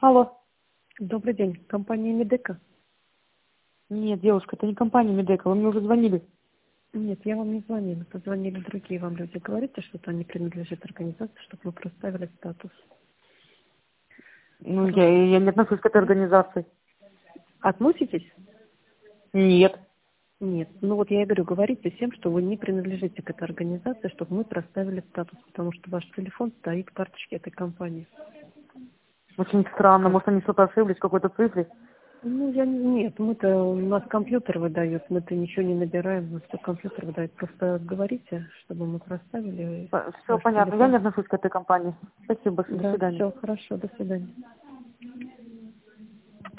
Алло. Добрый день. Компания Медека? Нет, девушка, это не компания Медека, вы мне уже звонили. Нет, я вам не звонила. Позвонили другие вам люди. Говорите, что-то не принадлежит организации, чтобы мы проставили статус. Ну, Хорошо. я не отношусь к этой организации. Относитесь? Нет. Нет. Ну вот я и говорю, говорите всем, что вы не принадлежите к этой организации, чтобы мы проставили статус, потому что ваш телефон стоит в карточке этой компании. Очень странно, Как? может они что-то ошиблись в какой-то цифре. Ну, я не... Нет, мы-то... У нас компьютер выдает, мы-то ничего не набираем, у нас все компьютер выдает. Просто говорите, чтобы мы проставили Все ваш понятно, я телефон. не отношусь к этой компании. Спасибо большое, до Да, свидания. все, хорошо, до свидания.